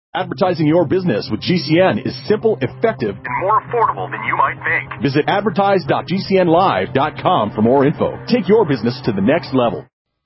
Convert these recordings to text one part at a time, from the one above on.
Advertising your business with GCN is simple, effective, and more affordable than you might think. Visit advertise.gcnlive.com for more info. Take your business to the next level.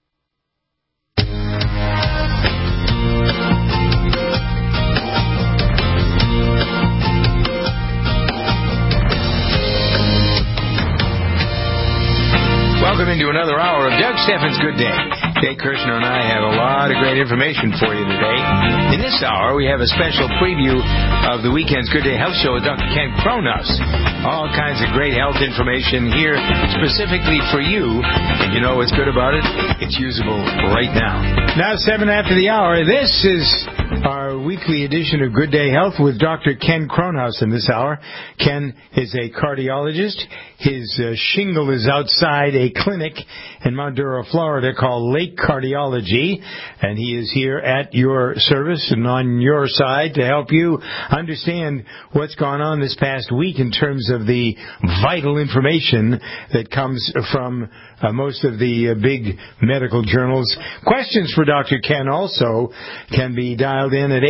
Welcome into another hour of Doug Steffens' Good Day. Jay Kirshner and I have a lot of great information for you today. In this hour, we have a special preview of the weekend's Good Day Health Show with Dr. Ken Cronhaus. All kinds of great health information here specifically for you. And you know what's good about it? It's usable right now. Now, 7 after the hour, this is our weekly edition of Good Day Health with Dr. Ken Cronhaus in this hour. Ken is a cardiologist. His shingle is outside a clinic in Mount Dura, Florida called Lake Cardiology, and he is here at your service and on your side to help you understand what's gone on this past week in terms of the vital information that comes from most of the big medical journals. Questions for Dr. Ken also can be dialed in at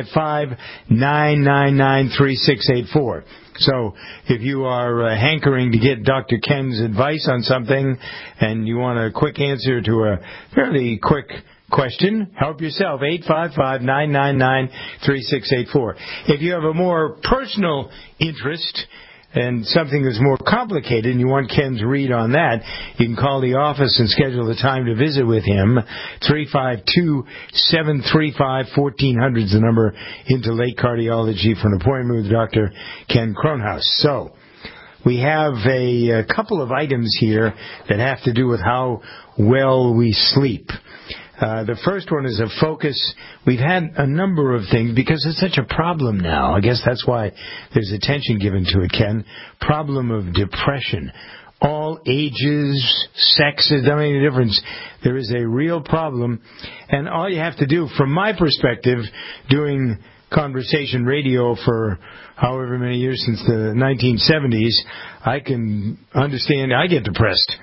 855-999-3684. So if you are hankering to get Dr. Ken's advice on something and you want a quick answer to a fairly quick question, help yourself, 855-999-3684. If you have a more personal interest and something that's more complicated and you want Ken's read on that, you can call the office and schedule the time to visit with him. 352-735-1400 is the number into Lake Cardiology for an appointment with Dr. Ken Cronhaus. So we have a couple of items here that have to do with how well we sleep. The first one is a focus. We've had a number of things because it's such a problem now. I guess that's why there's attention given to it, Ken. Problem of depression. All ages, sexes, doesn't make any difference. There is a real problem. And all you have to do, from my perspective, doing conversation radio for however many years since the 1970s, I can understand I get depressed.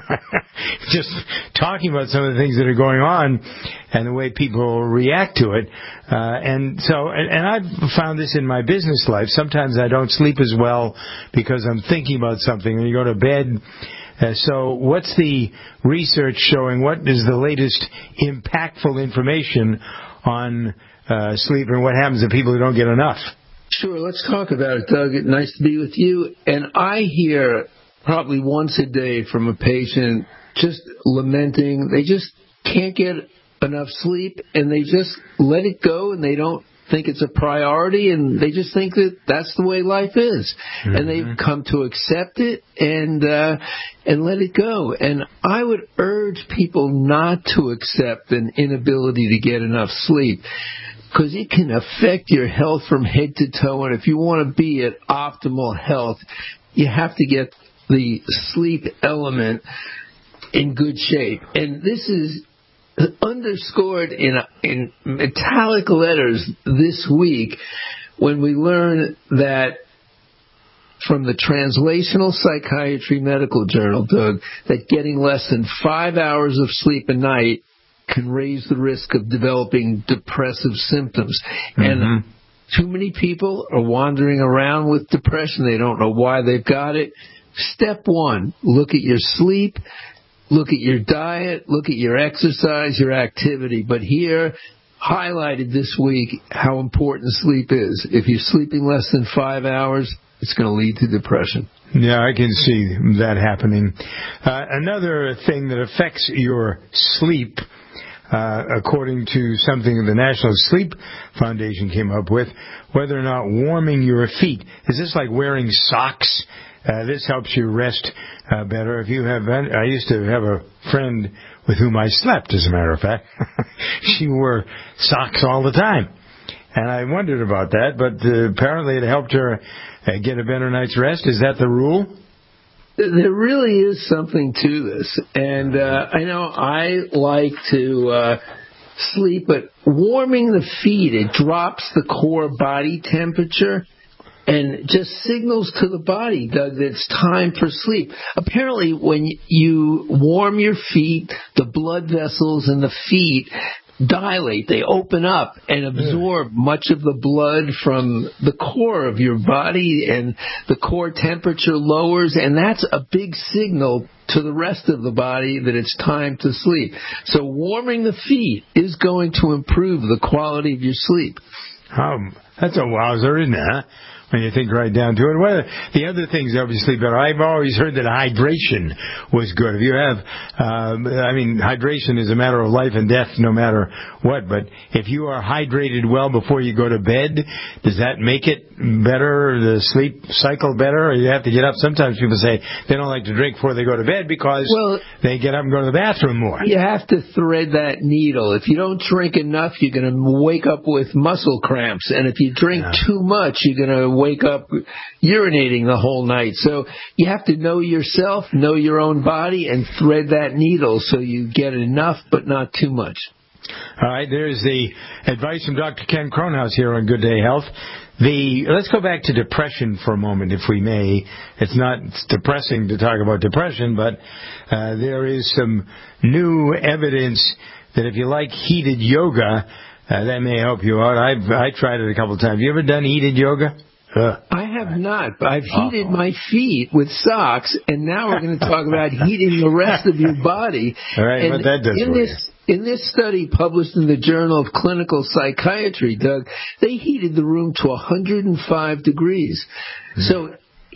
Just talking about some of the things that are going on and the way people react to it. And I've found this in my business life. Sometimes I don't sleep as well because I'm thinking about something when you go to bed. So what's the research showing? What is the latest impactful information on sleep and what happens to people who don't get enough? Sure, let's talk about it, Doug. Nice to be with you. And I hear probably once a day from a patient just lamenting they just can't get enough sleep, and they just let it go, and they don't think it's a priority, and they just think that that's the way life is. Mm-hmm. And they've come to accept it and let it go. And I would urge people not to accept an inability to get enough sleep, because it can affect your health from head to toe. And if you want to be at optimal health, you have to get the sleep element in good shape. And this is underscored in metallic letters this week when we learn that from the Translational Psychiatry Medical Journal, Doug, that getting less than 5 hours of sleep a night can raise the risk of developing depressive symptoms. Mm-hmm. And too many people are wandering around with depression. They don't know why they've got it. Step one, look at your sleep, look at your diet, look at your exercise, your activity. But here, highlighted this week, how important sleep is. If you're sleeping less than 5 hours, it's going to lead to depression. Yeah, I can see that happening. Another thing that affects your sleep, according to something the National Sleep Foundation came up with, whether or not warming your feet. Is this like wearing socks? This helps you rest better. If you have, I used to have a friend with whom I slept, as a matter of fact. She wore socks all the time. And I wondered about that, but apparently it helped her get a better night's rest. Is that the rule? There really is something to this. And I know I like to sleep, but warming the feet, it drops the core body temperature and just signals to the body, Doug, that it's time for sleep. Apparently, when you warm your feet, the blood vessels in the feet dilate, they open up and absorb much of the blood from the core of your body, and the core temperature lowers, and that's a big signal to the rest of the body that it's time to sleep. So warming the feet is going to improve the quality of your sleep. That's a wowzer, isn't it, huh? When you think right down to it. Well, the other things obviously better. I've always heard that hydration was good. If you have, hydration is a matter of life and death no matter what, but if you are hydrated well before you go to bed, does that make it better, the sleep cycle better, or you have to get up? Sometimes people say they don't like to drink before they go to bed because they get up and go to the bathroom more. You have to thread that needle. If you don't drink enough, you're going to wake up with muscle cramps, and if you drink too much, you're going to wake up urinating the whole night. So you have to know yourself, know your own body, and thread that needle so you get enough but not too much. All right, there's the advice from Dr. Ken Kronhaus here on Good Day Health. Let's go back to depression for a moment, if we may. It's depressing to talk about depression, but there is some new evidence that if you like heated yoga, that may help you out. I tried it a couple of times. You ever done heated yoga? I have not, but I've heated my feet with socks, and now we're going to talk about heating the rest of your body. All right, and what that does for you. In this study published in the Journal of Clinical Psychiatry, Doug, they heated the room to 105 degrees. So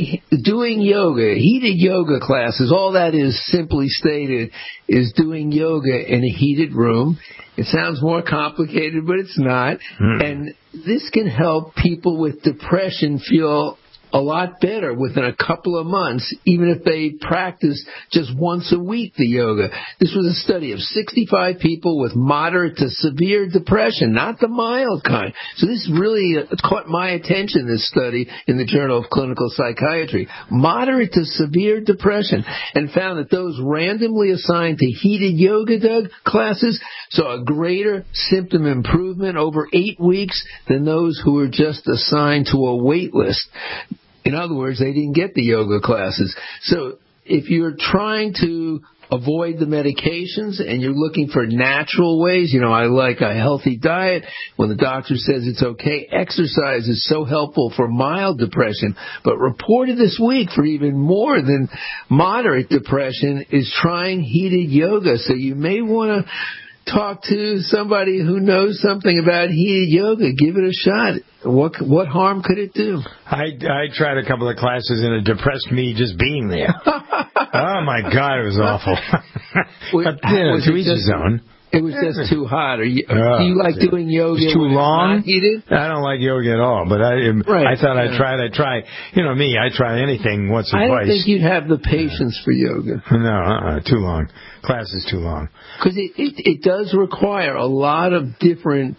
doing yoga, heated yoga classes, all that is simply stated is doing yoga in a heated room. It sounds more complicated, but it's not. And this can help people with depression feel a lot better within a couple of months, even if they practice just once a week the yoga. This was a study of 65 people with moderate to severe depression, not the mild kind. So this really caught my attention, this study in the Journal of Clinical Psychiatry. Moderate to severe depression, and found that those randomly assigned to heated yoga, Doug, classes saw a greater symptom improvement over 8 weeks than those who were just assigned to a wait list. In other words, they didn't get the yoga classes. So if you're trying to avoid the medications and you're looking for natural ways, I like a healthy diet. When the doctor says it's okay, exercise is so helpful for mild depression. But reported this week for even more than moderate depression is trying heated yoga. So you may want to talk to somebody who knows something about heated yoga. Give it a shot. What harm could it do? I tried a couple of classes and it depressed me just being there. Oh my God, it was awful. But to each his own. It was just too hot. Do you like doing yoga? It's too long. Heated? I don't like yoga at all. But I thought I'd try. Me, I try anything once or twice. I don't think you'd have the patience for yoga. No, too long. Class is too long. Because it does require a lot of different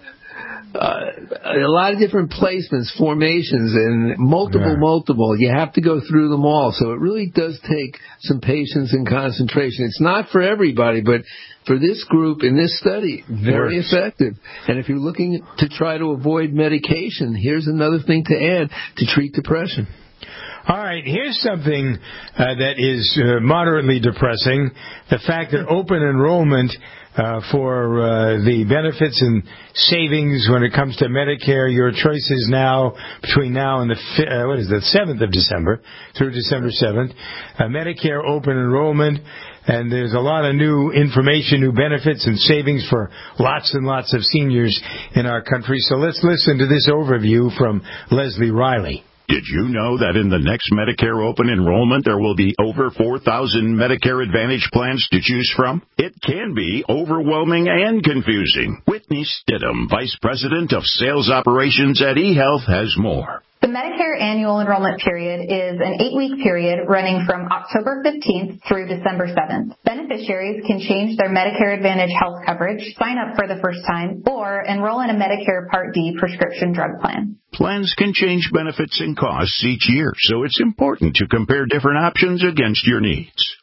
placements, formations, and multiple. You have to go through them all. So it really does take some patience and concentration. It's not for everybody, but for this group in this study, very effective. And if you're looking to try to avoid medication, here's another thing to add to treat depression. All right, here's something that is moderately depressing. The fact that open enrollment for the benefits and savings when it comes to Medicare, your choice is now between now and the 7th of December through December 7th. Medicare open enrollment, and there's a lot of new information, new benefits and savings for lots and lots of seniors in our country. So let's listen to this overview from Leslie Riley. Did you know that in the next Medicare open enrollment, there will be over 4,000 Medicare Advantage plans to choose from? It can be overwhelming and confusing. Whitney Stidham, Vice President of Sales Operations at eHealth, has more. The Medicare annual enrollment period is an 8-week period running from October 15th through December 7th. Beneficiaries can change their Medicare Advantage health coverage, sign up for the first time, or enroll in a Medicare Part D prescription drug plan. Plans can change benefits and costs each year, so it's important to compare different options against your needs.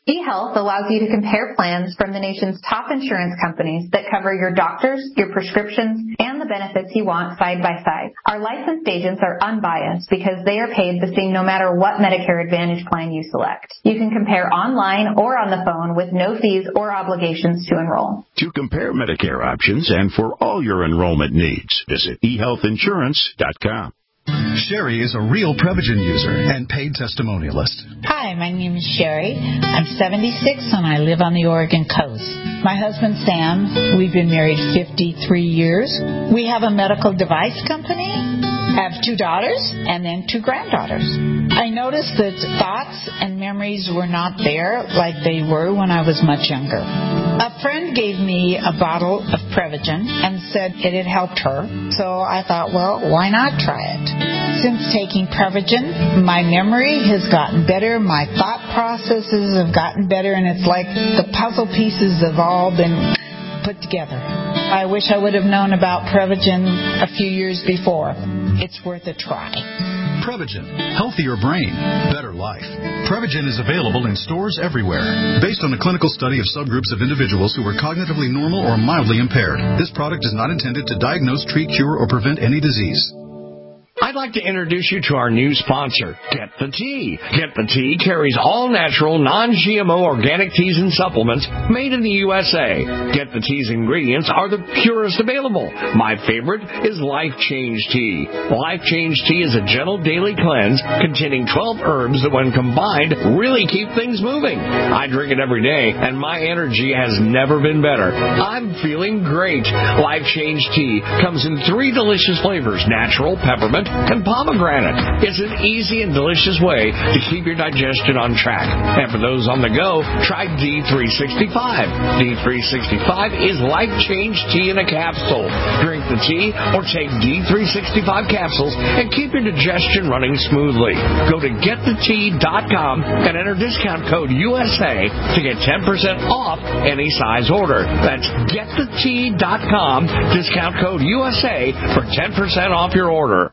eHealth allows you to compare plans from the nation's top insurance companies that cover your doctors, your prescriptions, and the benefits you want side by side. Our licensed agents are unbiased because they are paid the same no matter what Medicare Advantage plan you select. You can compare online or on the phone with no fees or obligations to enroll. To compare Medicare options and for all your enrollment needs, visit eHealthInsurance.com. Sherry is a real Prevagen user and paid testimonialist. Hi, my name is Sherry. I'm 76 and I live on the Oregon coast. My husband Sam, we've been married 53 years. We have a medical device company, have 2 daughters, and then 2 granddaughters. I noticed that thoughts and memories were not there like they were when I was much younger. A friend gave me a bottle of Prevagen and said it had helped her, so I thought, well, why not try it? Since taking Prevagen, my memory has gotten better, my thought processes have gotten better, and it's like the puzzle pieces have all been put together. I wish I would have known about Prevagen a few years before. It's worth a try. Prevagen. Healthier brain, better life. Prevagen is available in stores everywhere. Based on a clinical study of subgroups of individuals who were cognitively normal or mildly impaired, this product is not intended to diagnose, treat, cure, or prevent any disease. I'd like to introduce you to our new sponsor, Get the Tea. Get the Tea carries all-natural, non-GMO organic teas and supplements made in the USA. Get the Tea's ingredients are the purest available. My favorite is Life Change Tea. Life Change Tea is a gentle daily cleanse containing 12 herbs that, when combined, really keep things moving. I drink it every day, and my energy has never been better. I'm feeling great. Life Change Tea comes in 3 delicious flavors: natural, peppermint, and pomegranate. It's an easy and delicious way to keep your digestion on track. And for those on the go, try D365. D365 is Life Change Tea in a capsule. Drink the tea or take D365 capsules and keep your digestion running smoothly. Go to getthetea.com and enter discount code USA to get 10% off any size order. That's getthetea.com, discount code USA for 10% off your order.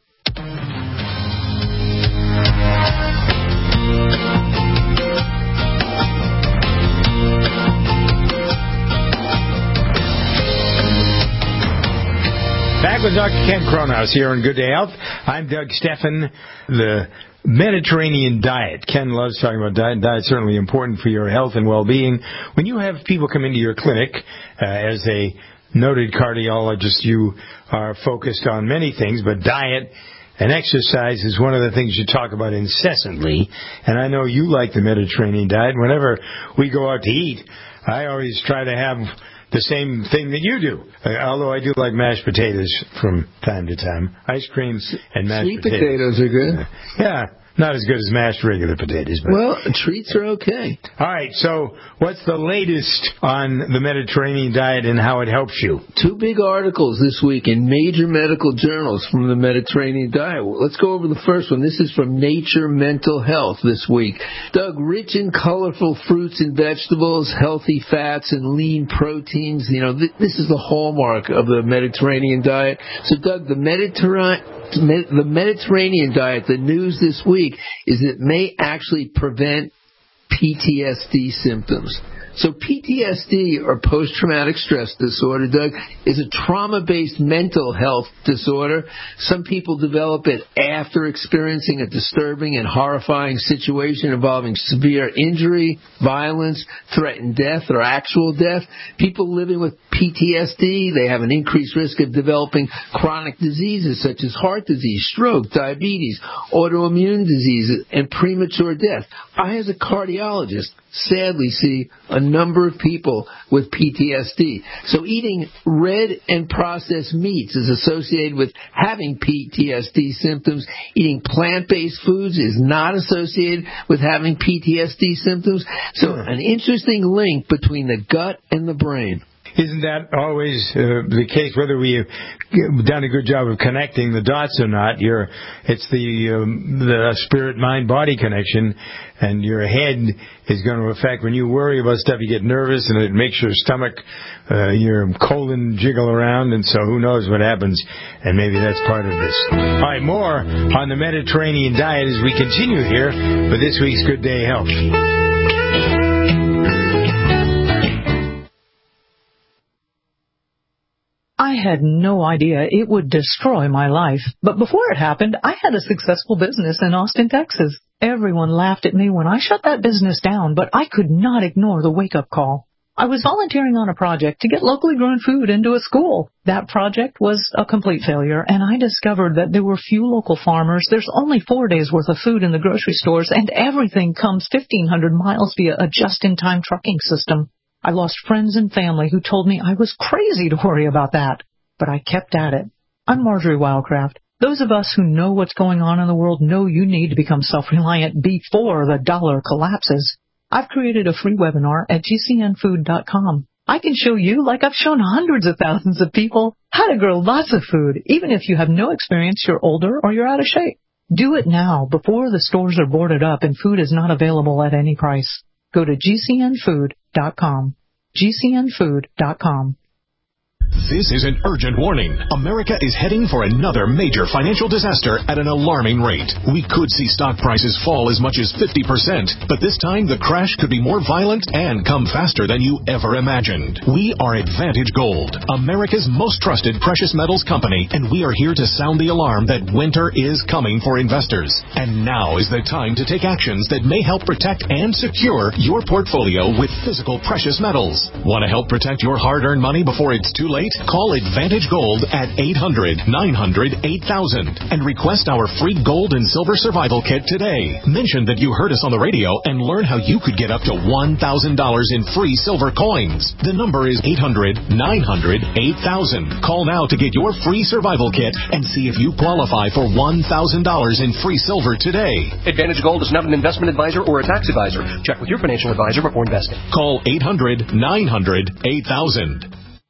Back with Dr. Ken Cronhaus here on Good Day Health. I'm Doug Steffen. The Mediterranean diet. Ken loves talking about diet. Diet's certainly important for your health and well-being. When you have people come into your clinic, as a noted cardiologist, you are focused on many things, but diet and exercise is one of the things you talk about incessantly. And I know you like the Mediterranean diet. Whenever we go out to eat, I always try to have the same thing that you do. Although I do like mashed potatoes from time to time. Ice cream and mashed potatoes. Sweet potatoes are good. Yeah. Not as good as mashed regular potatoes. But. Well, treats are okay. All right, so what's the latest on the Mediterranean diet and how it helps you? 2 big articles this week in major medical journals from the Mediterranean diet. Let's go over the first one. This is from Nature Mental Health this week. Doug, rich and colorful fruits and vegetables, healthy fats, and lean proteins. You know, this is the hallmark of the Mediterranean diet. So, Doug, the Mediterranean diet, the news this week is it may actually prevent PTSD symptoms. So PTSD, or post-traumatic stress disorder, Doug, is a trauma-based mental health disorder. Some people develop it after experiencing a disturbing and horrifying situation involving severe injury, violence, threatened death, or actual death. People living with PTSD, they have an increased risk of developing chronic diseases such as heart disease, stroke, diabetes, autoimmune diseases, and premature death. I, as a cardiologist, sadly see a number of people with PTSD. So eating red and processed meats is associated with having PTSD symptoms. Eating plant-based foods is not associated with having PTSD symptoms. So an interesting link between the gut and the brain. Isn't that always the case, whether we have done a good job of connecting the dots or not? It's the spirit-mind-body connection, and your head is going to affect. When you worry about stuff, you get nervous, and it makes your stomach, your colon jiggle around, and so who knows what happens, and maybe that's part of this. All right, more on the Mediterranean diet as we continue here with this week's Good Day Health. I had no idea it would destroy my life. But before it happened, I had a successful business in Austin, Texas. Everyone laughed at me when I shut that business down, but I could not ignore the wake-up call. I was volunteering on a project to get locally grown food into a school. That project was a complete failure, and I discovered that there were few local farmers. There's only 4 days' worth of food in the grocery stores, and everything comes 1,500 miles via a just-in-time trucking system. I lost friends and family who told me I was crazy to worry about that, but I kept at it. I'm Marjorie Wildcraft. Those of us who know what's going on in the world know you need to become self-reliant before the dollar collapses. I've created a free webinar at gcnfood.com. I can show you, like I've shown hundreds of thousands of people, how to grow lots of food, even if you have no experience, you're older, or you're out of shape. Do it now, before the stores are boarded up and food is not available at any price. Go to gcnfood.com. gcnfood.com. This is an urgent warning. America is heading for another major financial disaster at an alarming rate. We could see stock prices fall as much as 50%, but this time the crash could be more violent and come faster than you ever imagined. We are Advantage Gold, America's most trusted precious metals company, and we are here to sound the alarm that winter is coming for investors. And now is the time to take actions that may help protect and secure your portfolio with physical precious metals. Want to help protect your hard-earned money before it's too late? Call Advantage Gold at 800-900-8000 and request our free gold and silver survival kit today. Mention that you heard us on the radio and learn how you could get up to $1,000 in free silver coins. The number is 800-900-8000. Call now to get your free survival kit and see if you qualify for $1,000 in free silver today. Advantage Gold is not an investment advisor or a tax advisor. Check with your financial advisor before investing. Call 800-900-8000.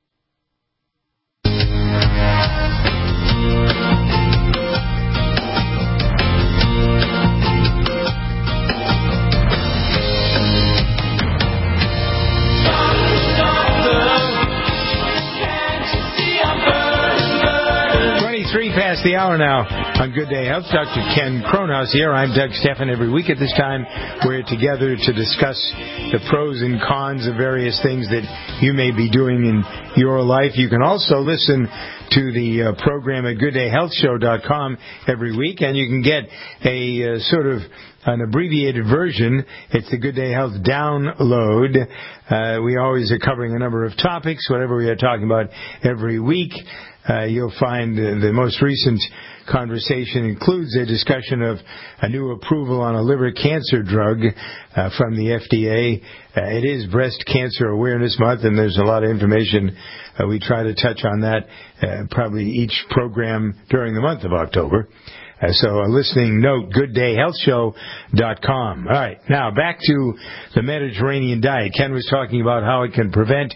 Past the hour now on Good Day Health. Dr. Ken Kronhaus here. I'm Doug Stephan. Every week at this time, we're together to discuss the pros and cons of various things that you may be doing in your life. You can also listen to the program at GoodDayHealthShow.com every week, and you can get a sort of an abbreviated version. It's the Good Day Health download. We always are covering a number of topics, whatever we are talking about every week. You'll find the most recent conversation includes a discussion of a new approval on a liver cancer drug from the FDA. It is Breast Cancer Awareness Month, and there's a lot of information. We try to touch on that probably each program during the month of October. So a listening note, GoodDayHealthShow.com. All right, now back to the Mediterranean diet. Ken was talking about how it can prevent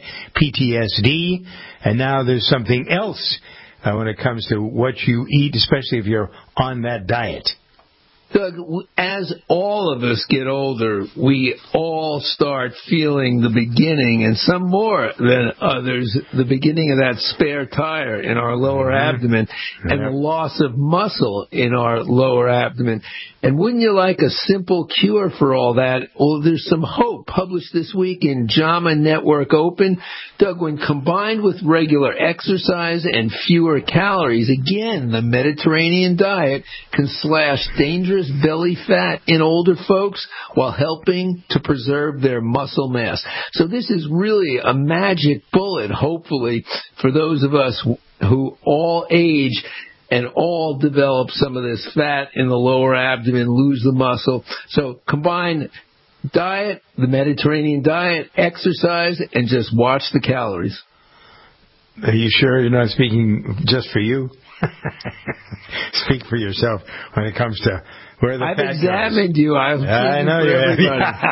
PTSD, and now there's something else when it comes to what you eat, especially if you're on that diet. Doug, as all of us get older, we all start feeling the beginning, and some more than others, the beginning of that spare tire in our lower abdomen and the loss of muscle in our lower abdomen. And wouldn't you like a simple cure for all that? Well, there's some hope published this week in JAMA Network Open. Doug, when combined with regular exercise and fewer calories, again, the Mediterranean diet can slash dangerous belly fat in older folks while helping to preserve their muscle mass. So this is really a magic bullet, hopefully, for those of us who all age and all develop some of this fat in the lower abdomen, lose the muscle. So combine diet, the Mediterranean diet, exercise, and just watch the calories. Are you sure you're not speaking just for you? Speak for yourself when it comes to where the fat examined goes. you. I know you have.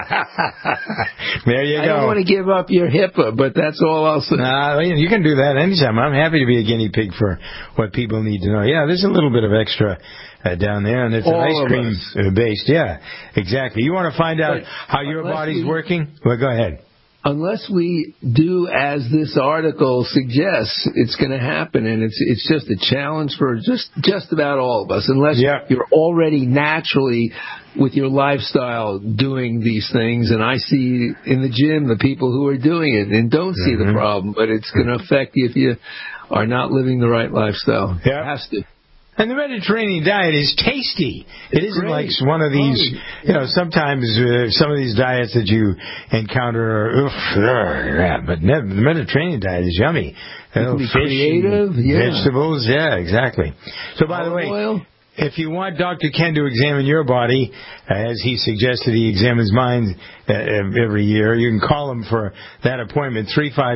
There you go. I don't want to give up your HIPAA, but that's all I'll say. Nah, you can do that anytime. I'm happy to be a guinea pig for what people need to know. Yeah, there's a little bit of extra down there, and it's all an ice cream based. Yeah, exactly. You want to find out how your body's working? Well, go ahead. unless we do as this article suggests, it's going to happen, and it's just a challenge for just about all of us, unless you're already naturally with your lifestyle doing these things. And I see in the gym the people who are doing it and don't see the problem, but it's going to affect you if you are not living the right lifestyle. It has to. And the Mediterranean diet is tasty. It isn't like one of these, sometimes some of these diets that you encounter are, but the Mediterranean diet is yummy. Fish, creative, vegetables, exactly. So by the way, if you want Dr. Ken to examine your body, as he suggested he examines mine every year, you can call him for that appointment,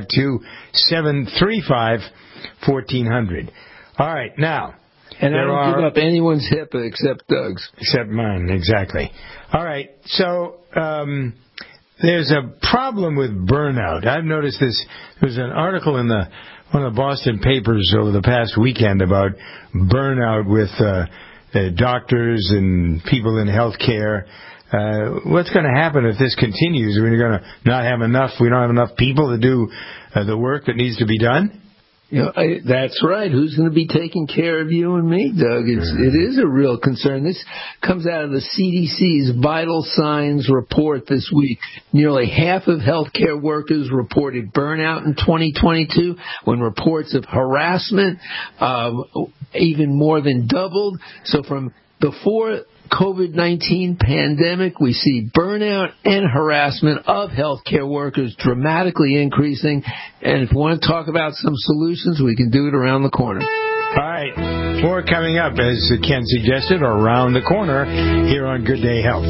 352-735-1400. All right, now. And I don't give up anyone's hip except Doug's. Except mine, exactly. All right, so there's a problem with burnout. I've noticed this. There's an article in one of the Boston papers over the past weekend about burnout with doctors and people in healthcare. What's going to happen if this continues? We're going to not have enough. We don't have enough people to do the work that needs to be done. That's right. Who's going to be taking care of you and me, Doug? It is a real concern. This comes out of the CDC's Vital Signs report this week. Nearly half of healthcare workers reported burnout in 2022, when reports of harassment even more than doubled. So from before COVID-19 pandemic, we see burnout and harassment of healthcare workers dramatically increasing. And if we want to talk about some solutions, we can do it around the corner. All right. More coming up, as Ken suggested, around the corner here on Good Day Health.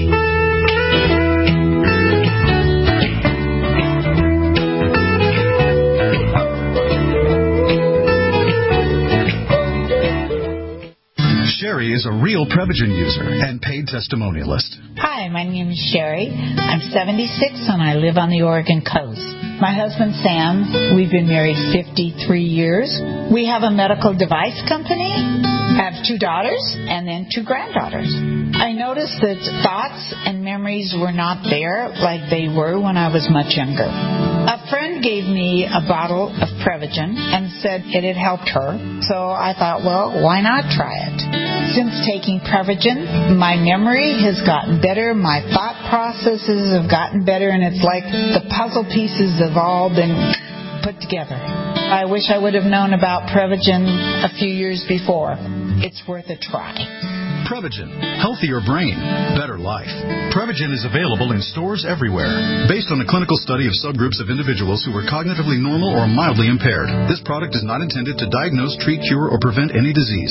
Sherry is a real Prevagen user and paid testimonialist. Hi, my name is Sherry. I'm 76 and I live on the Oregon coast. My husband, Sam, we've been married 53 years. We have a medical device company, have 2 daughters, and then 2 granddaughters. I noticed that thoughts and memories were not there like they were when I was much younger. A friend gave me a bottle of Prevagen and said it had helped her, so I thought, well, why not try it? Since taking Prevagen, my memory has gotten better, my thought processes have gotten better, and it's like the puzzle pieces have all been put together. I wish I would have known about Prevagen a few years before. It's worth a try. Prevagen. Healthier brain, better life. Prevagen is available in stores everywhere. Based on a clinical study of subgroups of individuals who were cognitively normal or mildly impaired, this product is not intended to diagnose, treat, cure, or prevent any disease.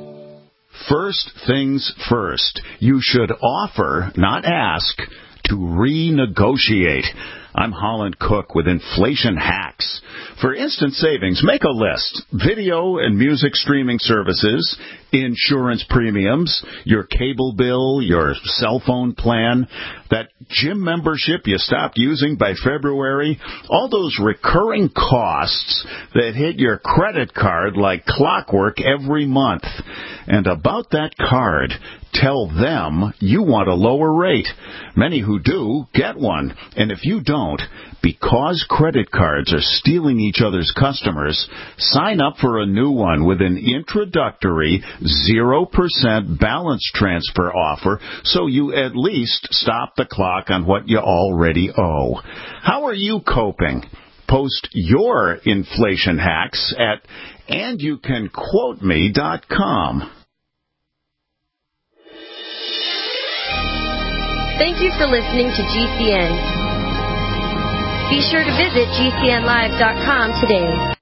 First things first. You should offer, not ask, to renegotiate. I'm Holland Cook with Inflation Hacks. For instant savings, make a list. Video and music streaming services, insurance premiums, your cable bill, your cell phone plan, that gym membership you stopped using by February, all those recurring costs that hit your credit card like clockwork every month. And about that card, tell them you want a lower rate. Many who do get one. And if you don't, because credit cards are stealing each other's customers, sign up for a new one with an introductory 0% balance transfer offer so you at least stop the clock on what you already owe. How are you coping? Post your inflation hacks at andyoucanquoteme.com. Thank you for listening to GCN. Be sure to visit GCNlive.com today.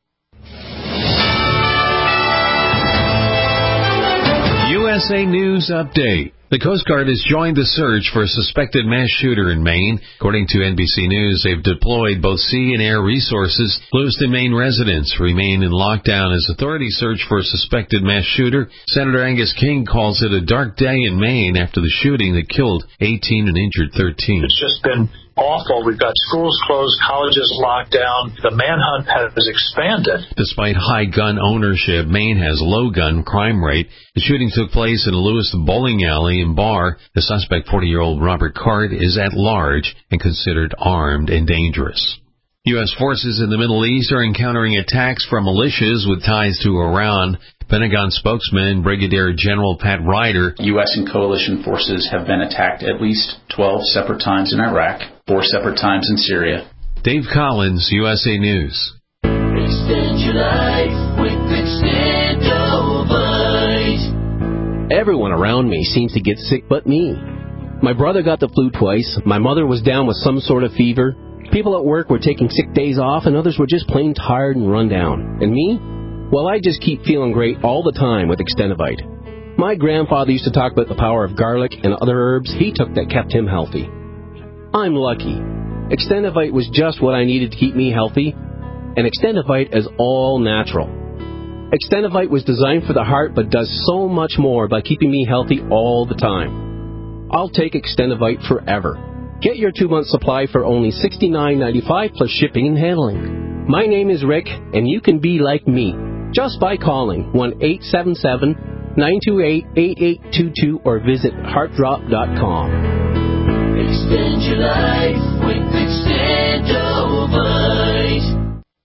USA News Update. The Coast Guard has joined the search for a suspected mass shooter in Maine. According to NBC News, they've deployed both sea and air resources. Lewiston, Maine residents remain in lockdown as authorities search for a suspected mass shooter. Senator Angus King calls it a dark day in Maine after the shooting that killed 18 and injured 13. It's just been awful. We've got schools closed, colleges locked down. The manhunt has expanded. Despite high gun ownership, Maine has low gun crime rate. The shooting took place in a Lewis bowling alley and bar. The suspect, 40-year-old Robert Card, is at large and considered armed and dangerous. U.S. forces in the Middle East are encountering attacks from militias with ties to Iran. Pentagon spokesman Brigadier General Pat Ryder. U.S. and coalition forces have been attacked at least 12 separate times in Iraq, 4 separate times in Syria. Dave Collins, USA News. Extend your life with Extendovite. Everyone around me seems to get sick but me. My brother got the flu twice. My mother was down with some sort of fever. People at work were taking sick days off, and others were just plain tired and run down. And me? Well, I just keep feeling great all the time with Extendovite. My grandfather used to talk about the power of garlic and other herbs he took that kept him healthy. I'm lucky. Extendovite was just what I needed to keep me healthy, and Extendovite is all natural. Extendovite was designed for the heart but does so much more by keeping me healthy all the time. I'll take Extendovite forever. Get your 2-month supply for only $69.95 plus shipping and handling. My name is Rick, and you can be like me just by calling 1-877-928-8822 or visit heartdrop.com. Extend your life with Extendovite.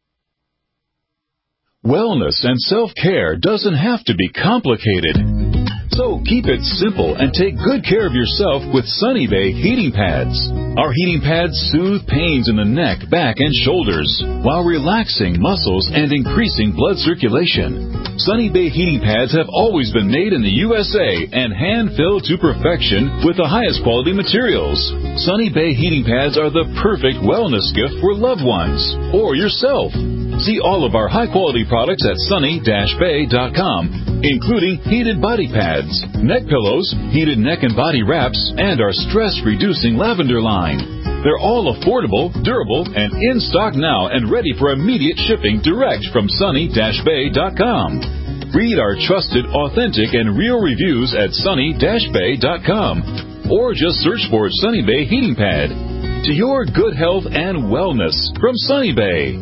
Wellness and self-care doesn't have to be complicated. So keep it simple and take good care of yourself with Sunny Bay heating pads. Our heating pads soothe pains in the neck, back, and shoulders while relaxing muscles and increasing blood circulation. Sunny Bay heating pads have always been made in the USA and hand-filled to perfection with the highest quality materials. Sunny Bay heating pads are the perfect wellness gift for loved ones or yourself. See all of our high-quality products at sunny-bay.com, including heated body pads, neck pillows, heated neck and body wraps, and our stress-reducing lavender line. They're all affordable, durable, and in stock now and ready for immediate shipping direct from sunny-bay.com. Read our trusted, authentic, and real reviews at sunny-bay.com or just search for Sunny Bay Heating Pad. To your good health and wellness from Sunny Bay.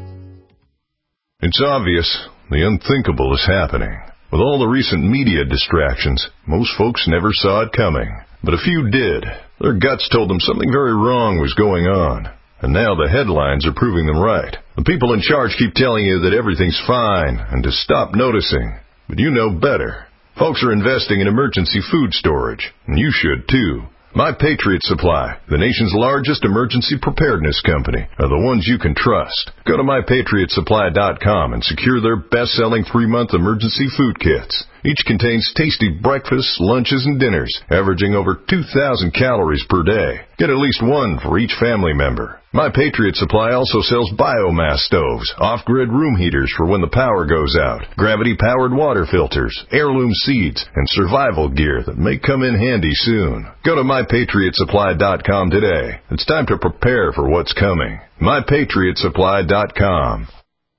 It's obvious the unthinkable is happening. With all the recent media distractions, most folks never saw it coming. But a few did. Their guts told them something very wrong was going on. And now the headlines are proving them right. The people in charge keep telling you that everything's fine and to stop noticing. But you know better. Folks are investing in emergency food storage, and you should too. My Patriot Supply, the nation's largest emergency preparedness company, are the ones you can trust. Go to MyPatriotSupply.com and secure their best-selling 3-month emergency food kits. Each contains tasty breakfasts, lunches, and dinners, averaging over 2,000 calories per day. Get at least one for each family member. My Patriot Supply also sells biomass stoves, off-grid room heaters for when the power goes out, gravity-powered water filters, heirloom seeds, and survival gear that may come in handy soon. Go to MyPatriotSupply.com today. It's time to prepare for what's coming. MyPatriotSupply.com.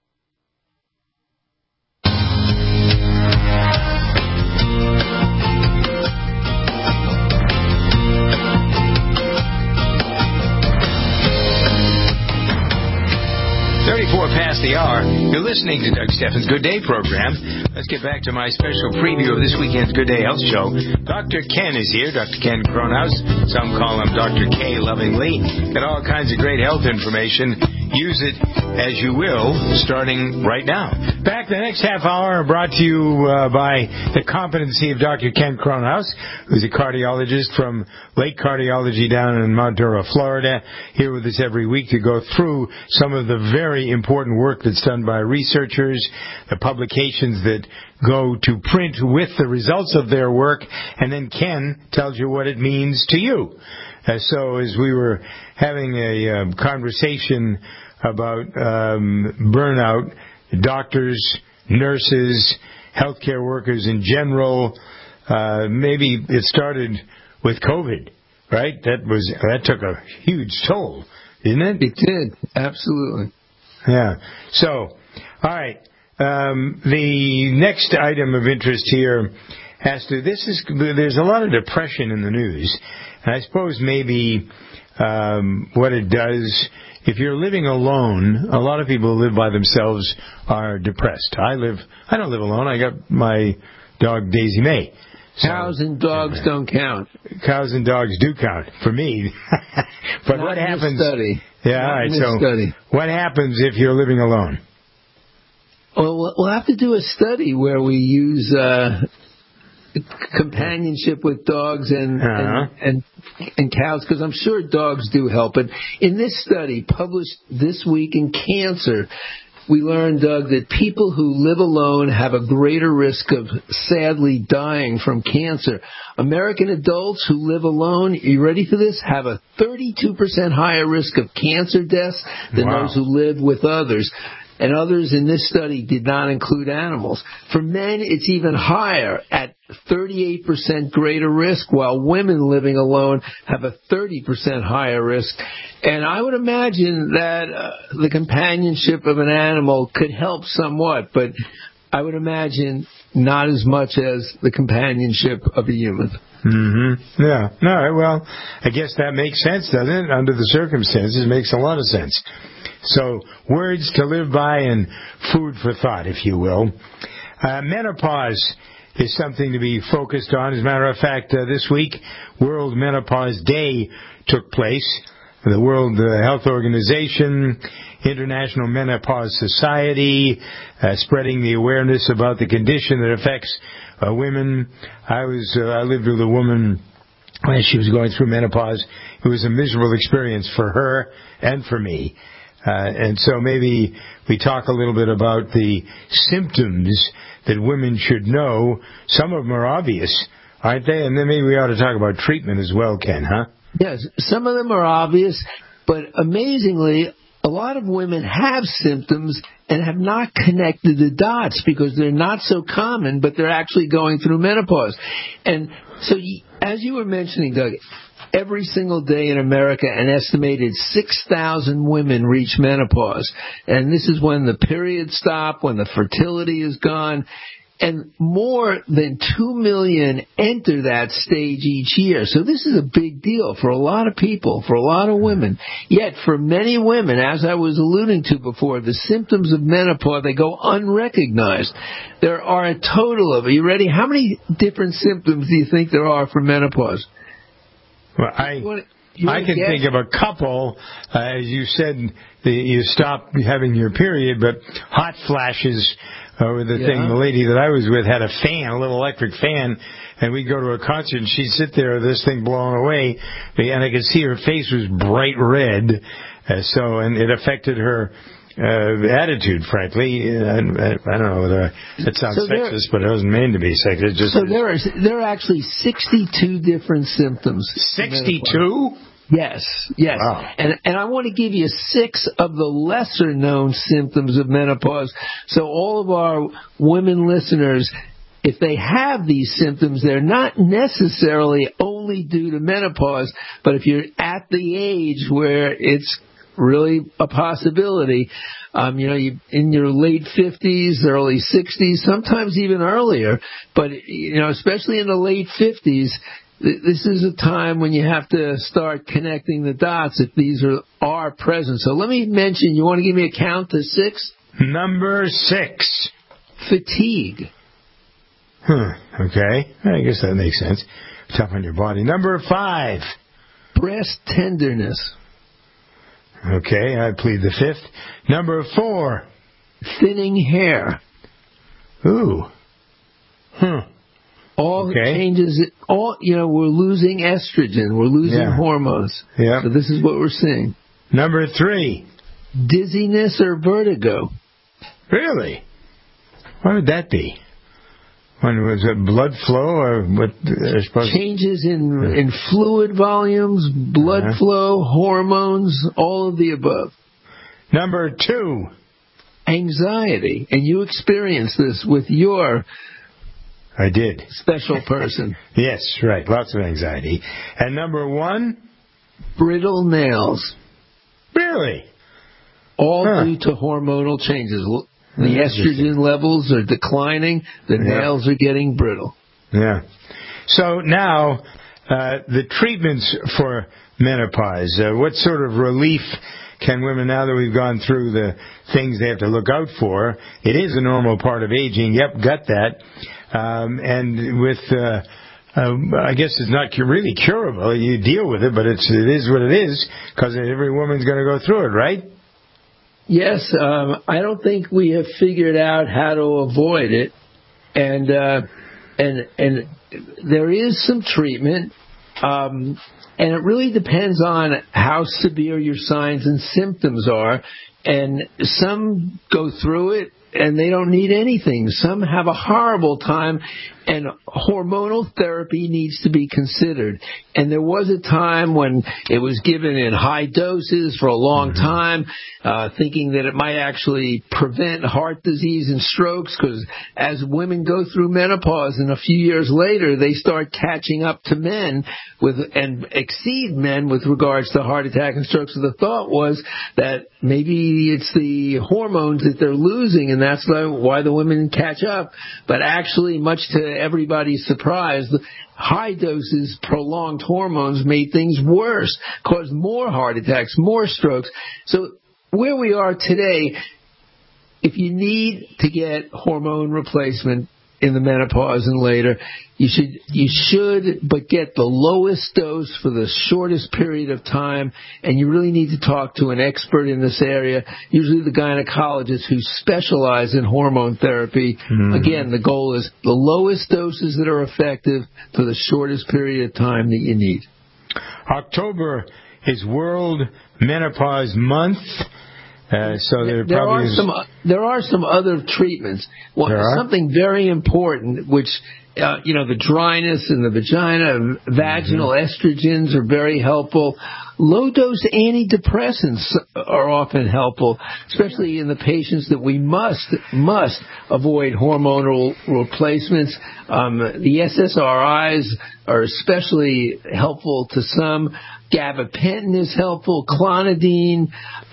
Past the hour. You're listening to Doug Steffens' Good Day program. Let's get back to my special preview of this weekend's Good Day Health Show. Dr. Ken is here, Dr. Ken Kronhaus. Some call him Dr. K lovingly. Got all kinds of great health information. Use it as you will, starting right now. Back the next half hour brought to you by the competency of Dr. Ken Kronhaus, who's a cardiologist from Lake Cardiology down in Montour, Florida, here with us every week to go through some of the very important work that's done by researchers, the publications that go to print with the results of their work, and then Ken tells you what it means to you. So as we were having a conversation about burnout, doctors, nurses, healthcare workers in general, maybe it started with COVID, right? That took a huge toll, didn't it? It did, absolutely. Yeah. So, all right. The next item of interest here there's a lot of depression in the news. And I suppose maybe what it does. If you're living alone, a lot of people who live by themselves are depressed. I don't live alone. I got my dog Daisy May. So, cows and dogs don't count. Cows and dogs do count for me. But what happens? Study. Yeah, all right. So what happens if you're living alone? Well, we'll have to do a study where we use companionship with dogs and cows, because I'm sure dogs do help. But in this study published this week in Cancer, we learned, Doug, that people who live alone have a greater risk of sadly dying from cancer. American adults who live alone, you ready for this, have a 32% higher risk of cancer deaths than those who live with others. And others in this study did not include animals. For men, it's even higher at 38% greater risk, while women living alone have a 30% higher risk. And I would imagine that the companionship of an animal could help somewhat, but I would imagine not as much as the companionship of a human. Mm-hmm. Yeah. All right. Well, I guess that makes sense, doesn't it? Under the circumstances, it makes a lot of sense. So, words to live by and food for thought, if you will. Menopause is something to be focused on. As a matter of fact, this week, World Menopause Day took place. The World Health Organization, International Menopause Society, spreading the awareness about the condition that affects women. I lived with a woman when she was going through menopause. It was a miserable experience for her and for me. And so maybe we talk a little bit about the symptoms that women should know. Some of them are obvious, aren't they? And then maybe we ought to talk about treatment as well, Ken, huh? Yes, some of them are obvious, but amazingly, a lot of women have symptoms and have not connected the dots because they're not so common, but they're actually going through menopause. And so, as you were mentioning, Doug, every single day in America, an estimated 6,000 women reach menopause. And this is when the periods stop, when the fertility is gone. And more than 2 million enter that stage each year. So this is a big deal for a lot of people, for a lot of women. Yet for many women, as I was alluding to before, the symptoms of menopause, they go unrecognized. There are a total of, are you ready? How many different symptoms do you think there are for menopause? Well, I can think of a couple. As you said, you stop having your period, but hot flashes were the thing. The lady that I was with had a fan, a little electric fan, and we'd go to a concert, and she'd sit there with this thing blowing away, and I could see her face was bright red, and it affected her attitude, frankly. I don't know whether that sounds sexist, but it wasn't meant to be sexist. So there are actually 62 different symptoms. 62? Yes. Wow. And I want to give you 6 of the lesser known symptoms of menopause. So all of our women listeners, if they have these symptoms, they're not necessarily only due to menopause, but if you're at the age where it's really a possibility, you in your late 50s, early 60s, sometimes even earlier, but especially in the late 50s, this is a time when you have to start connecting the dots if these are present. So let me mention, you want to give me a count to 6? Number 6. Fatigue. Okay. I guess that makes sense. Tough on your body. Number 5. Breast tenderness. Okay, I plead the 5th. Number 4. Thinning hair. Ooh. All changes, we're losing estrogen, we're losing hormones. Yeah. So this is what we're seeing. Number 3. Dizziness or vertigo. Really? What would that be? When was it blood flow or what? Changes in fluid volumes, blood flow, hormones, all of the above. Number 2. Anxiety. And you experienced this with your... I did. Special person. Yes, right. Lots of anxiety. And number 1? Brittle nails. Really? All due to hormonal changes. The estrogen levels are declining. The nails are getting brittle. Yeah. So now, the treatments for menopause. What sort of relief can women, now that we've gone through the things they have to look out for? It is a normal part of aging. Yep, got that. And with, I guess it's not really curable. You deal with it, but it is what it is, because every woman's going to go through it, right? Yes, I don't think we have figured out how to avoid it, and there is some treatment, and it really depends on how severe your signs and symptoms are, and some go through it and they don't need anything. Some have a horrible time, and hormonal therapy needs to be considered. And there was a time when it was given in high doses for a long time, thinking that it might actually prevent heart disease and strokes, because as women go through menopause and a few years later they start catching up to men and exceed men with regards to heart attack and strokes. So the thought was that maybe it's the hormones that they're losing, and that's why the women catch up. But actually, much to everybody's surprise, high doses, prolonged hormones made things worse, caused more heart attacks, more strokes. So where we are today, if you need to get hormone replacement in the menopause and later, you should, but get the lowest dose for the shortest period of time, and you really need to talk to an expert in this area, usually the gynecologist who specialize in hormone therapy. Again, the goal is the lowest doses that are effective for the shortest period of time that you need. October is World Menopause Month. So there are some other treatments. Something very important, which the dryness in the vagina, vaginal estrogens are very helpful. Low-dose antidepressants are often helpful, especially in the patients that we must avoid hormonal replacements. The SSRIs are especially helpful to some. Gabapentin is helpful, clonidine,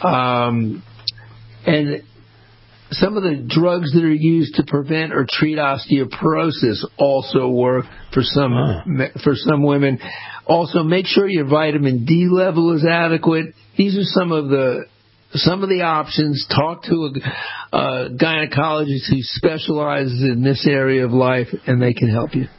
and some of the drugs that are used to prevent or treat osteoporosis also work for some women. Also, make sure your vitamin D level is adequate. These are some of the options. Talk to a gynecologist who specializes in this area of life, and they can help you.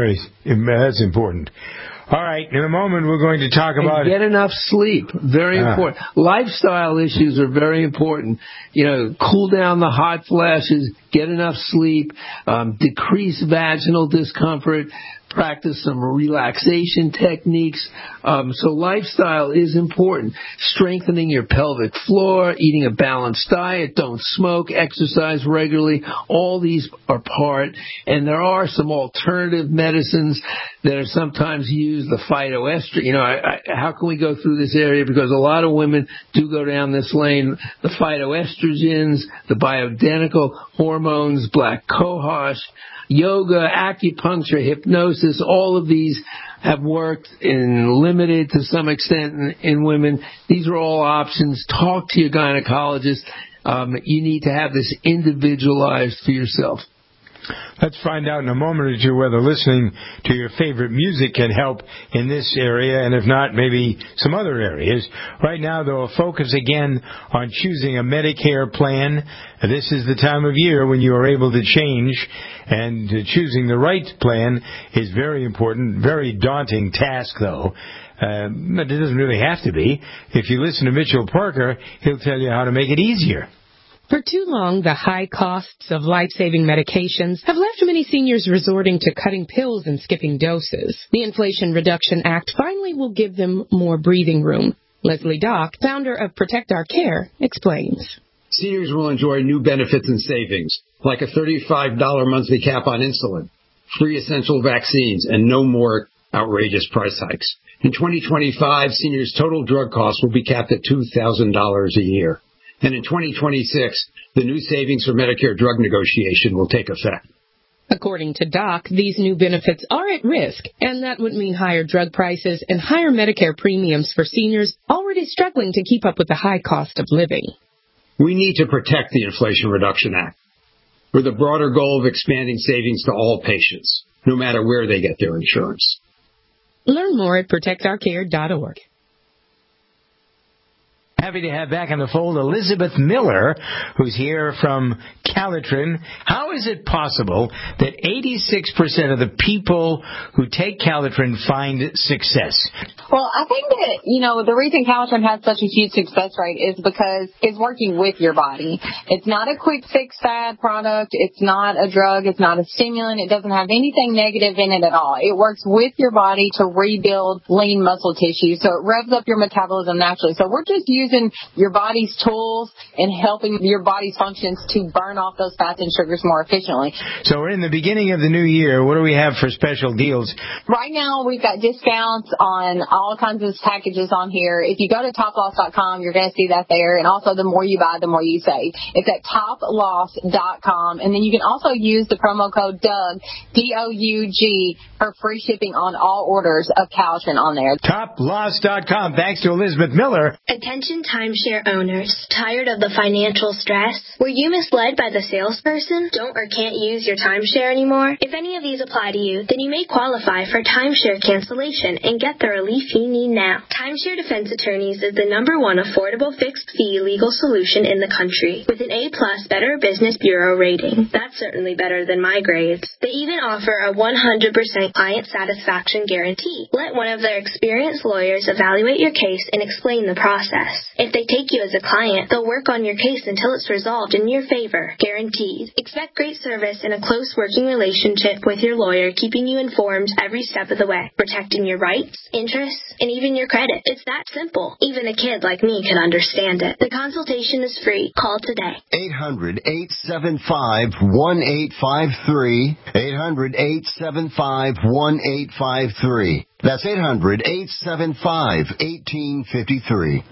That's important. All right, in a moment we're going to talk about... get enough sleep. Very important. Lifestyle issues are very important. Cool down the hot flashes, get enough sleep, decrease vaginal discomfort, practice some relaxation techniques. So lifestyle is important. Strengthening your pelvic floor, eating a balanced diet, don't smoke, exercise regularly. All these are part. And there are some alternative medicines that are sometimes used, the phytoestrogen. How can we go through this area? Because a lot of women do go down this lane. The phytoestrogens, the bioidentical hormones, black cohosh, yoga, acupuncture, hypnosis, all of these have worked and limited to some extent in women. These are all options. Talk to your gynecologist. You need to have this individualized for yourself. Let's find out in a moment or two whether listening to your favorite music can help in this area, and if not, maybe some other areas. Right now, though, a focus again on choosing a Medicare plan. This is the time of year when you are able to change, and choosing the right plan is very important. Very daunting task, though. But it doesn't really have to be. If you listen to Mitchell Parker, he'll tell you how to make it easier. For too long, the high costs of life-saving medications have left many seniors resorting to cutting pills and skipping doses. The Inflation Reduction Act finally will give them more breathing room. Leslie Dock, founder of Protect Our Care, explains. Seniors will enjoy new benefits and savings, like a $35 monthly cap on insulin, free essential vaccines, and no more outrageous price hikes. In 2025, seniors' total drug costs will be capped at $2,000 a year. And in 2026, the new savings for Medicare drug negotiation will take effect. According to Doc, these new benefits are at risk, and that would mean higher drug prices and higher Medicare premiums for seniors already struggling to keep up with the high cost of living. We need to protect the Inflation Reduction Act with a broader goal of expanding savings to all patients, no matter where they get their insurance. Learn more at protectourcare.org. Happy to have back on the fold Elizabeth Miller, who's here from Calitrin. How is it possible that 86% of the people who take Calitrin find success? Well, I think that, the reason Calitrin has such a huge success rate is because it's working with your body. It's not a quick fix fad product. It's not a drug. It's not a stimulant. It doesn't have anything negative in it at all. It works with your body to rebuild lean muscle tissue. So it revs up your metabolism naturally. So we're just using your body's tools and helping your body's functions to burn off those fats and sugars more efficiently. So we're in the beginning of the new year. What do we have for special deals? Right now, we've got discounts on all kinds of packages on here. If you go to toploss.com, you're going to see that there. And also, the more you buy, the more you save. It's at toploss.com. And then you can also use the promo code DOUG, D-O-U-G, for free shipping on all orders of Calitrin on there. Toploss.com. Thanks to Elizabeth Miller. Attention timeshare owners. Tired of the financial stress? Were you misled by the salesperson? Don't or can't use your timeshare anymore? If any of these apply to you, then you may qualify for timeshare cancellation and get the relief you need now. Timeshare Defense Attorneys is the #1 affordable fixed-fee legal solution in the country, with an A+ Better Business Bureau rating. That's certainly better than my grades. They even offer a 100% client satisfaction guarantee. Let one of their experienced lawyers evaluate your case and explain the process. If they take you as a client, they'll work on your case until it's resolved in your favor, guaranteed. Expect great service and a close working relationship with your lawyer, keeping you informed every step of the way, protecting your rights, interests, and even your credit. It's that simple. Even a kid like me can understand it. The consultation is free. Call today. 800-875-1853. 800-875-1853. That's 800-875-1853.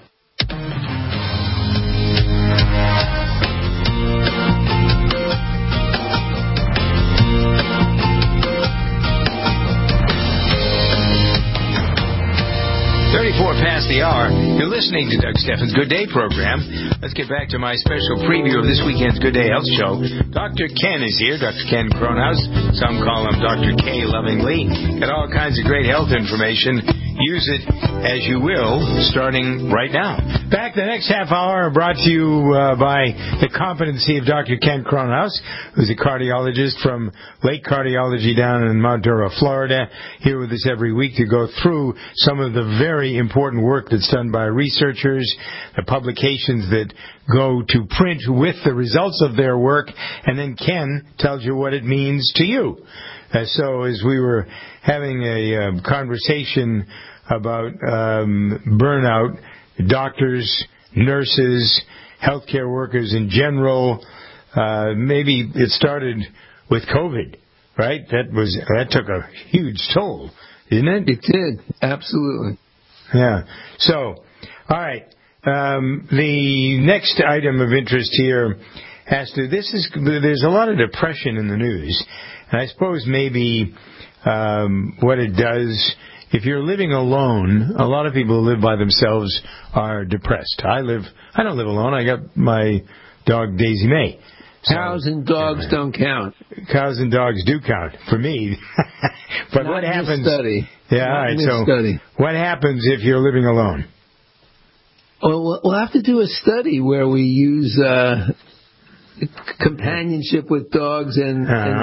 34 past the hour. You're listening to Doug Steffens' Good Day program. Let's get back to my special preview of this weekend's Good Day Health Show. Dr. Ken is here, Dr. Ken Kronhaus. Some call him Dr. K lovingly. Got all kinds of great health information. Use it as you will, starting right now. Back the next half hour brought to you by the competency of Dr. Ken Kronhaus, who's a cardiologist from Lake Cardiology down in Mount Dora, Florida, here with us every week to go through some of the very important work that's done by researchers, the publications that go to print with the results of their work, and then Ken tells you what it means to you. So as we were having a conversation about burnout, doctors, nurses, healthcare workers in general, maybe it started with COVID, right? That took a huge toll, didn't it? It did, absolutely. Yeah. So, all right. The next item of interest here there's a lot of depression in the news. And I suppose maybe what it does, if you're living alone, a lot of people who live by themselves are depressed. I don't live alone. I got my dog Daisy May. So, cows and dogs don't count. Cows and dogs do count for me. But not what happens? In this study. Yeah, not all right. So, study. What happens if you're living alone? Well, we'll have to do a study where we use companionship with dogs and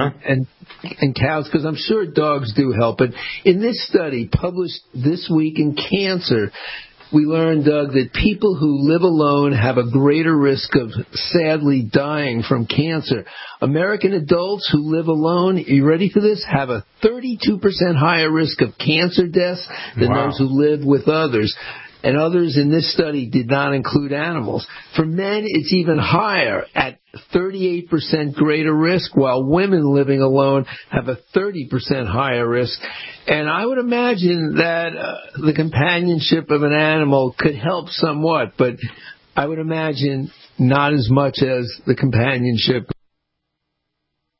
cows, because I'm sure dogs do help. But in this study published this week in Cancer, we learned, Doug, that people who live alone have a greater risk of sadly dying from cancer. American adults who live alone, are you ready for this, have a 32% higher risk of cancer deaths than those who live with others. And others in this study did not include animals. For men, it's even higher at 38% greater risk, while women living alone have a 30% higher risk. And I would imagine that the companionship of an animal could help somewhat, but I would imagine not as much as the companionship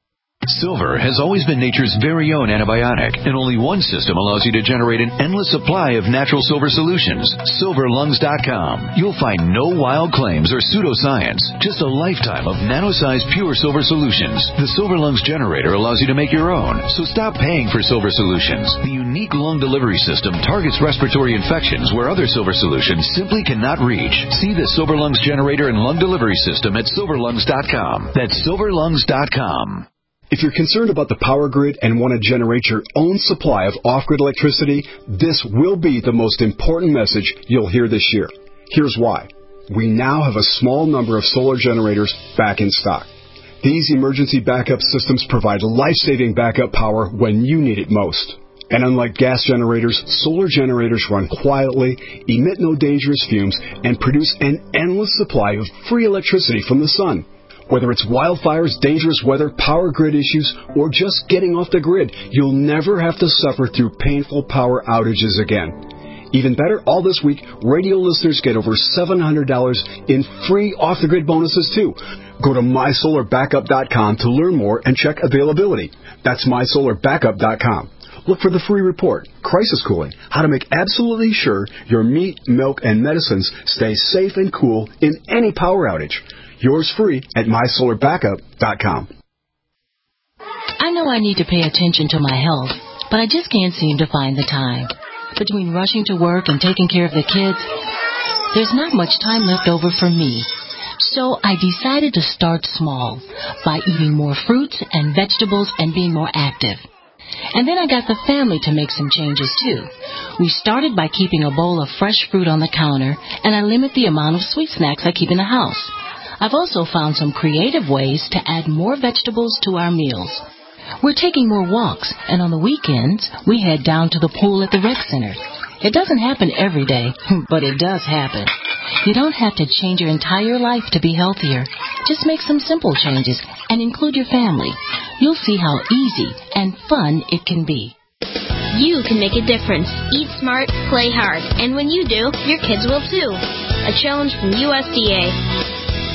Silver has always been nature's very own antibiotic, and only one system allows you to generate an endless supply of natural silver solutions. SilverLungs.com. You'll find no wild claims or pseudoscience, just a lifetime of nano-sized pure silver solutions. The Silver Lungs generator allows you to make your own, so stop paying for silver solutions. The unique lung delivery system targets respiratory infections where other silver solutions simply cannot reach. See the Silver Lungs generator and lung delivery system at SilverLungs.com. That's SilverLungs.com. If you're concerned about the power grid and want to generate your own supply of off-grid electricity, this will be the most important message you'll hear this year. Here's why. We now have a small number of solar generators back in stock. These emergency backup systems provide life-saving backup power when you need it most. And unlike gas generators, solar generators run quietly, emit no dangerous fumes, and produce an endless supply of free electricity from the sun. Whether it's wildfires, dangerous weather, power grid issues, or just getting off the grid, you'll never have to suffer through painful power outages again. Even better, all this week, radio listeners get over $700 in free off-the-grid bonuses, too. Go to MySolarBackup.com to learn more and check availability. That's MySolarBackup.com. Look for the free report, Crisis Cooling, how to make absolutely sure your meat, milk, and medicines stay safe and cool in any power outage. Yours free at MySolarBackup.com. I know I need to pay attention to my health, but I just can't seem to find the time. Between rushing to work and taking care of the kids, there's not much time left over for me. So I decided to start small by eating more fruits and vegetables and being more active. And then I got the family to make some changes, too. We started by keeping a bowl of fresh fruit on the counter, and I limit the amount of sweet snacks I keep in the house. I've also found some creative ways to add more vegetables to our meals. We're taking more walks, and on the weekends, we head down to the pool at the rec center. It doesn't happen every day, but it does happen. You don't have to change your entire life to be healthier. Just make some simple changes and include your family. You'll see how easy and fun it can be. You can make a difference. Eat smart, play hard. And when you do, your kids will too. A challenge from USDA.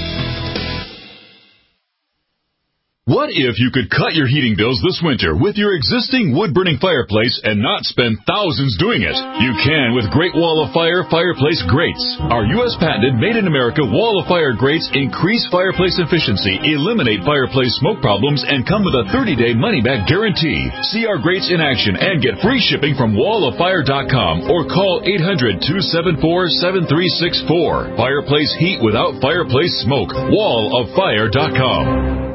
What if you could cut your heating bills this winter with your existing wood-burning fireplace and not spend thousands doing it? You can with Great Wall of Fire fireplace grates. Our U.S. patented made-in-America Wall of Fire grates increase fireplace efficiency, eliminate fireplace smoke problems, and come with a 30-day money-back guarantee. See our grates in action and get free shipping from walloffire.com or call 800-274-7364. Fireplace heat without fireplace smoke. walloffire.com.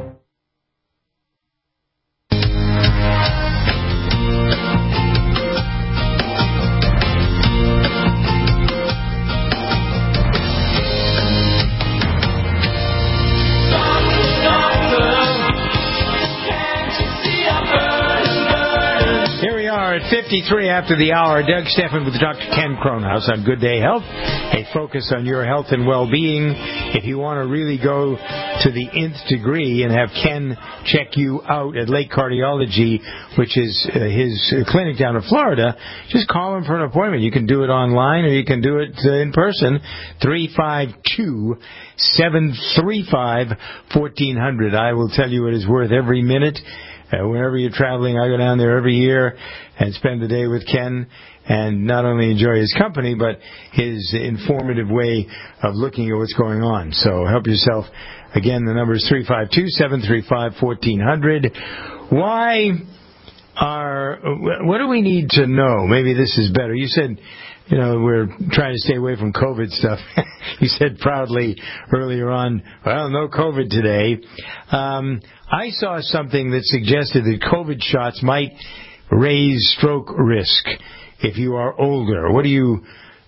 At 53 after the hour, Doug Stephan with Dr. Ken Kronhaus on Good Day Health, a focus on your health and well-being. If you want to really go to the nth degree and have Ken check you out at Lake Cardiology, which is his clinic down in Florida, just call him for an appointment. You can do it online or you can do it in person. 352-735-1400. I will tell you it is worth every minute. Whenever you're traveling, I go down there every year and spend the day with Ken and not only enjoy his company, but his informative way of looking at what's going on. So help yourself. Again, the number is 352-735-1400. What do we need to know? Maybe this is better. You said, we're trying to stay away from COVID stuff. You said proudly earlier on, well, no COVID today. I saw something that suggested that COVID shots might raise stroke risk if you are older. What is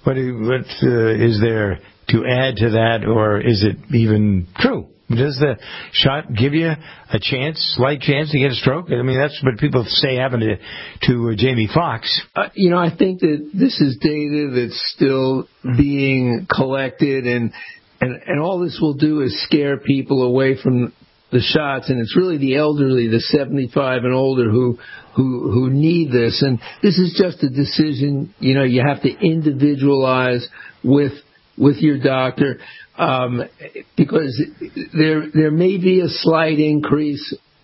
there to add to that, or is it even true? Does the shot give you a slight chance to get a stroke? I mean, that's what people say happened to Jamie Foxx. I think that this is data that's still being collected, and all this will do is scare people away from the shots, and it's really the elderly, the 75 and older, who need this. And this is just a decision, you have to individualize with your doctor, because there may be a slight increase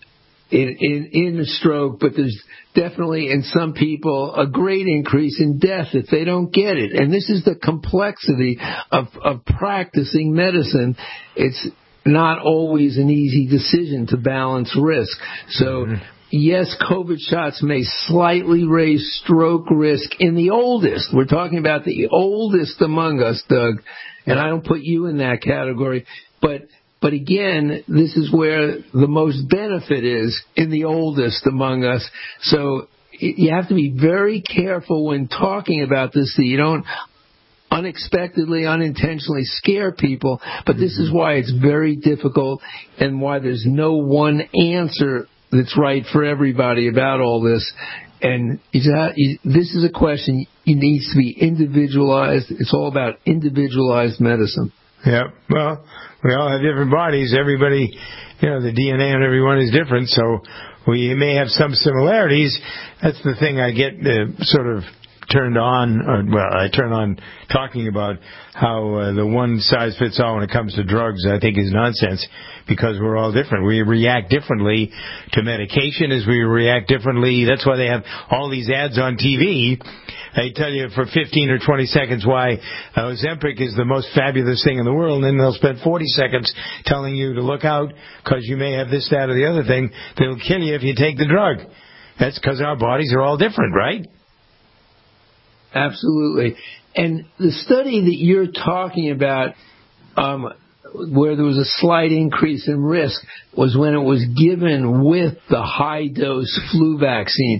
in a stroke, but there's definitely in some people a great increase in death if they don't get it. And this is the complexity of practicing medicine. It's not always an easy decision to balance risk. So, yes, COVID shots may slightly raise stroke risk in the oldest. We're talking about the oldest among us, Doug, and I don't put you in that category. But again, this is where the most benefit is in the oldest among us. So you have to be very careful when talking about this, so you don't unexpectedly, unintentionally scare people. But this is why it's very difficult and why there's no one answer that's right for everybody about all this. And this is a question that needs to be individualized. It's all about individualized medicine. Yeah, well, we all have different bodies. Everybody, the DNA on everyone is different, so we may have some similarities. That's the thing I get sort of turned on, I turn on talking about how the one size fits all when it comes to drugs, I think is nonsense, because we're all different. We react differently to medication as we react differently. That's why they have all these ads on TV. They tell you for 15 or 20 seconds why Ozempic is the most fabulous thing in the world, and then they'll spend 40 seconds telling you to look out because you may have this, that, or the other thing that'll kill you if you take the drug. That's because our bodies are all different, right? Absolutely. And the study that you're talking about, where there was a slight increase in risk, was when it was given with the high-dose flu vaccine.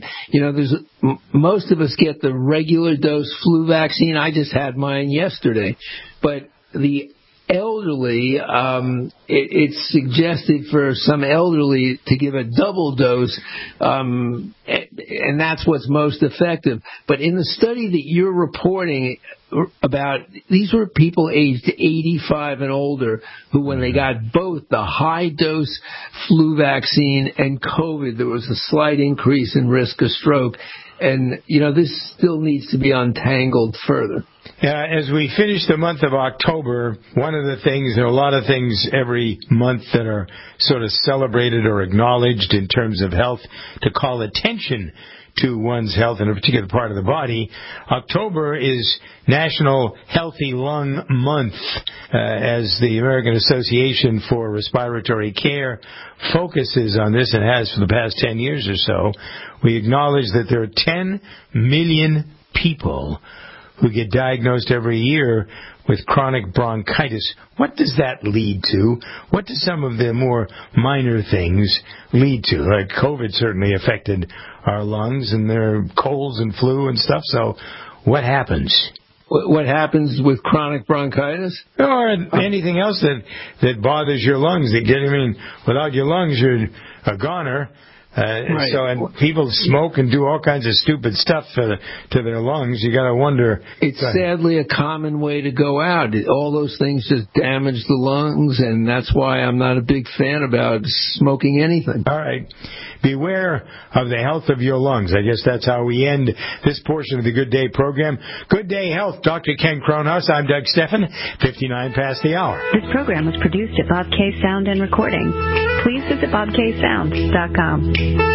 Most of us get the regular dose flu vaccine. I just had mine yesterday. But the elderly, it's suggested for some elderly to give a double dose, and that's what's most effective. But in the study that you're reporting about, these were people aged 85 and older who, when they got both the high-dose flu vaccine and COVID, there was a slight increase in risk of stroke. And, this still needs to be untangled further. Yeah, as we finish the month of October, one of the things, there are a lot of things every month that are sort of celebrated or acknowledged in terms of health to call attention to one's health in a particular part of the body. October is National Healthy Lung Month, as the American Association for Respiratory Care focuses on this and has for the past 10 years or so. We acknowledge that there are 10 million people who get diagnosed every year with chronic bronchitis. What does that lead to? What do some of the more minor things lead to? Like COVID certainly affected our lungs, and there are colds and flu and stuff. So what happens? What happens with chronic bronchitis? Or anything else that bothers your lungs. Without your lungs, you're a goner. Right. And people smoke and do all kinds of stupid stuff to their lungs. You got to wonder. It's sadly a common way to go out. All those things just damage the lungs, and that's why I'm not a big fan about smoking anything. All right. Beware of the health of your lungs. I guess that's how we end this portion of the Good Day program. Good Day Health, Dr. Ken Kronhaus. I'm Doug Steffen, 59 past the hour. This program was produced at Bob K. Sound and Recording. Please visit bobksound.com.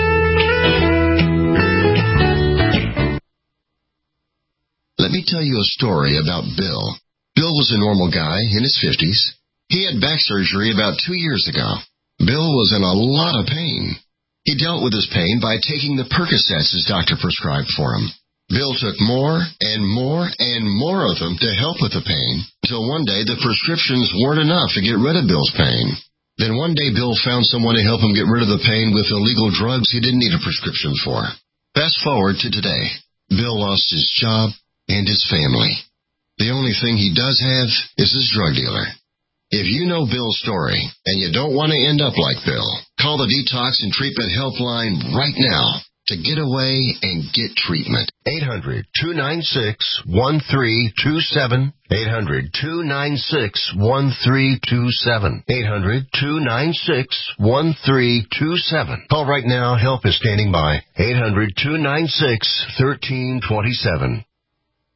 Let me tell you a story about Bill. Bill was a normal guy in his 50s. He had back surgery about 2 years ago. Bill was in a lot of pain. He dealt with his pain by taking the Percocets his doctor prescribed for him. Bill took more and more and more of them to help with the pain, until one day the prescriptions weren't enough to get rid of Bill's pain. Then one day Bill found someone to help him get rid of the pain with illegal drugs he didn't need a prescription for. Fast forward to today. Bill lost his job and his family. The only thing he does have is his drug dealer. If you know Bill's story and you don't want to end up like Bill, call the Detox and Treatment Helpline right now to get away and get treatment. 800-296-1327. 800-296-1327. 800-296-1327. Call right now. Help is standing by. 800-296-1327.